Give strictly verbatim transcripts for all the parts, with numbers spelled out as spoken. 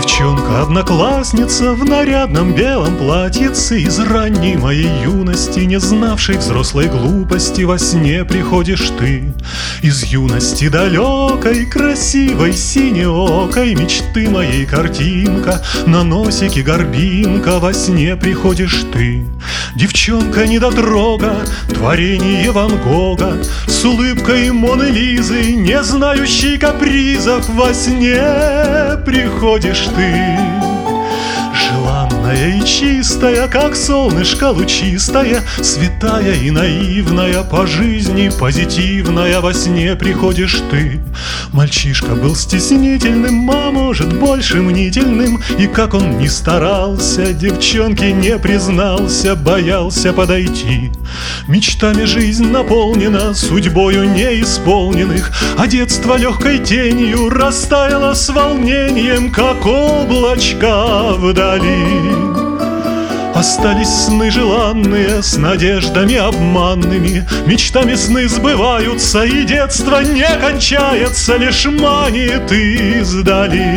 Девчонка-одноклассница в нарядном белом платьице, из ранней моей юности, не знавшей взрослой глупости, во сне приходишь ты. Из юности далекой, красивой, синеокой, мечты моей картинка, на носике горбинка, во сне приходишь ты. Девчонка-недотрога, творение Ван Гога, с улыбкой Моны Лизы, не знающей капризов, во сне приходишь ты. Желанная и чистая, как солнышко лучистая, святая и наивная, по жизни позитивная, во сне приходишь ты. Мальчишка был стеснительным, а может больше мнительным, и как он ни старался, девчонке не признался, боялся подойти. Мечтами жизнь наполнена, судьбою неисполненных, а детство легкой тенью растаяло с волнением, как облачка вдали. Остались сны желанные с надеждами обманными, мечтами сны сбываются, и детство не кончается, лишь манит издали.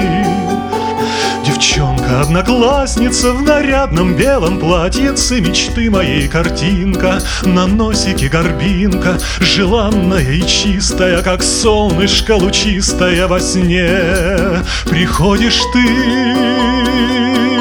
Девчонка-одноклассница в нарядном белом платьице, мечты моей картинка, на носике горбинка, желанная и чистая, как солнышко лучистая, во сне приходишь ты.